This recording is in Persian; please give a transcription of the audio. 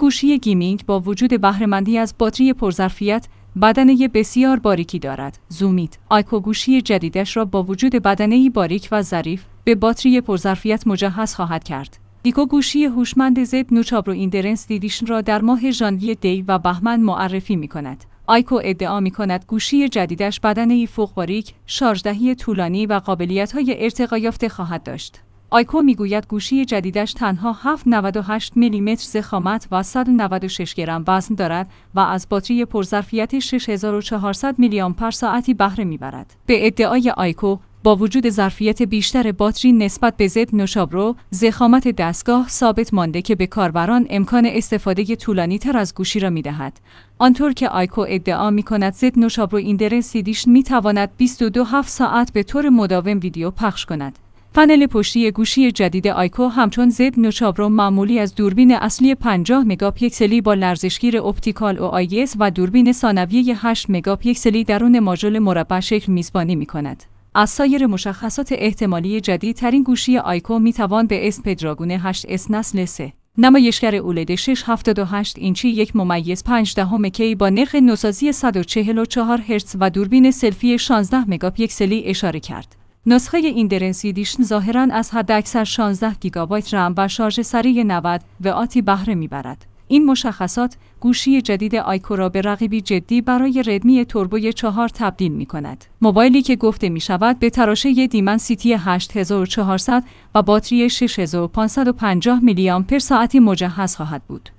گوشی گیمینگ با وجود بهره‌مندی از باتری پرظرفیت، بدنه بسیار باریکی دارد. زومیت آیکو گوشی جدیدش را با وجود بدنه‌ای باریک و ظریف به باتری پرظرفیت مجهز خواهد کرد. ایکو گوشی هوشمند زد نوچابرو ایندرنس دیدیشن را در ماه ژانویه دی و بهمن معرفی می‌کند. آیکو ادعا می‌کند گوشی جدیدش بدنه‌ای فوق باریک، شارژدهی طولانی و قابلیت‌های ارتقا یافته خواهد داشت. آیکو میگوید گوشی جدیدش تنها 7.98 میلیمتر ضخامت و 196 گرم وزن دارد و از باتری پرظرفیت 6400 میلی آمپر ساعتی بهره میبرد. به ادعای آیکو، با وجود ظرفیت بیشتر باتری نسبت به زد نوچابرو، ضخامت دستگاه ثابت مانده که به کاربران امکان استفاده طولانی تر از گوشی را میدهد. آنطور که آیکو ادعا میکند زد نوچابرو ایندرنس دیدیشن میتواند 22 ساعت به طور مداوم ویدیو پخش کند. پنل پشتی گوشی جدید آیکو همچون زد نوچابرو معمولی از دوربین اصلی 50 مگاپیکسلی با لرزشگیر اپتیکال OIS و دوربین ثانویه 8 مگاپیکسلی درون ماژول مربع شکل میزبانی می‌کند. از سایر مشخصات احتمالی جدیدترین گوشی آیکو میتوان به اسنپدراگون 8S نسل 3 نمایشگر اولد 6.78 اینچی 1.5 با نرخ نوسازی 144 هرتز و دوربین سلفی 16 مگاپیکسلی اشاره کرد. نسخه ایندرنس دیدیشن ظاهراً از حداکثر 16 گیگابایت رم و شارژ سریع 90 واتی بهره میبرد. این مشخصات گوشی جدید آیکو را به رقیبی جدی برای ردمی توربو 4 تبدیل می‌کند. موبایلی که گفته می‌شود به تراشه دیمنسیتی 8400 و باتری 6550 میلی آمپر ساعتی مجهز خواهد بود.